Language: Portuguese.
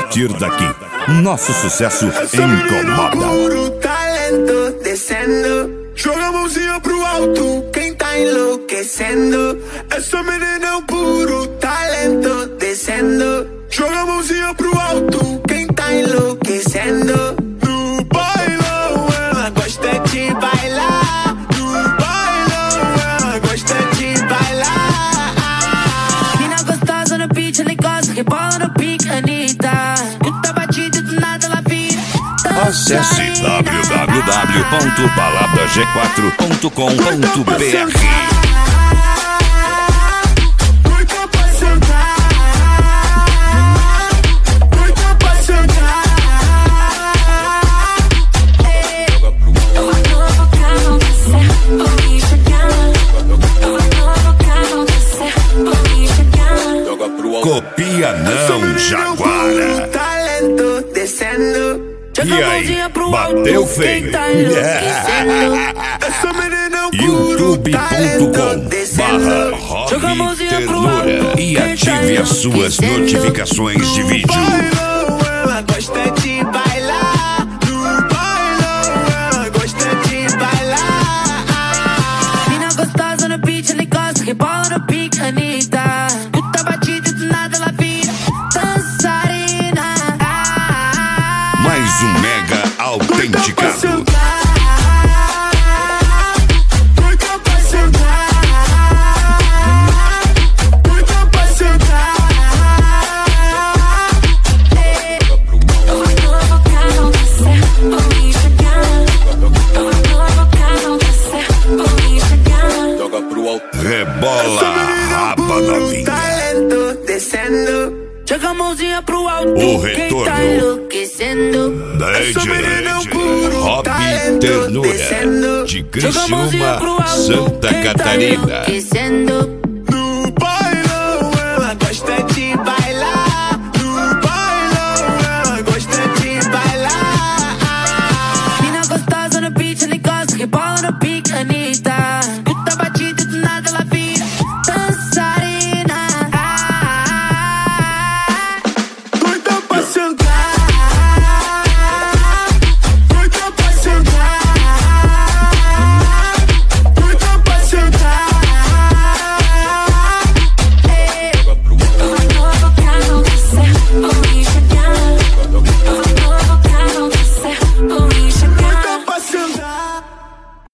partir daqui, nosso sucesso incomoda. Puro talento descendo. Joga a mãozinha pro alto, quem tá enlouquecendo. Essa menina é o puro talento descendo. Joga a mãozinha pro alto, quem tá enlouquecendo. No bailão ela gosta de bailar. No bailão ela gosta de bailar. Menina gostosa no beat, ela gosta que bola no pique, Anitta. Escuta batida do nada ela vira. Acesse www.baladag4.com.br. Copia não, Jaguara. Talento descendo. E aí, bateu feio? youtube.com/rocketernura e ative as suas notificações de vídeo. Ela gosta de bailar. No bailão ela gosta de bailar. Menina gostosa no beat, ela gosta que bola no pique, Anitta. Escuta batida do nada ela vira dançarina. Mais um mega autenticado. Rebola, rapa novinha. Talento descendo. Joga a mãozinha pro alto, O quem retorno tá enlouquecendo. Hop Ternura de Criciúma, Santa Catarina.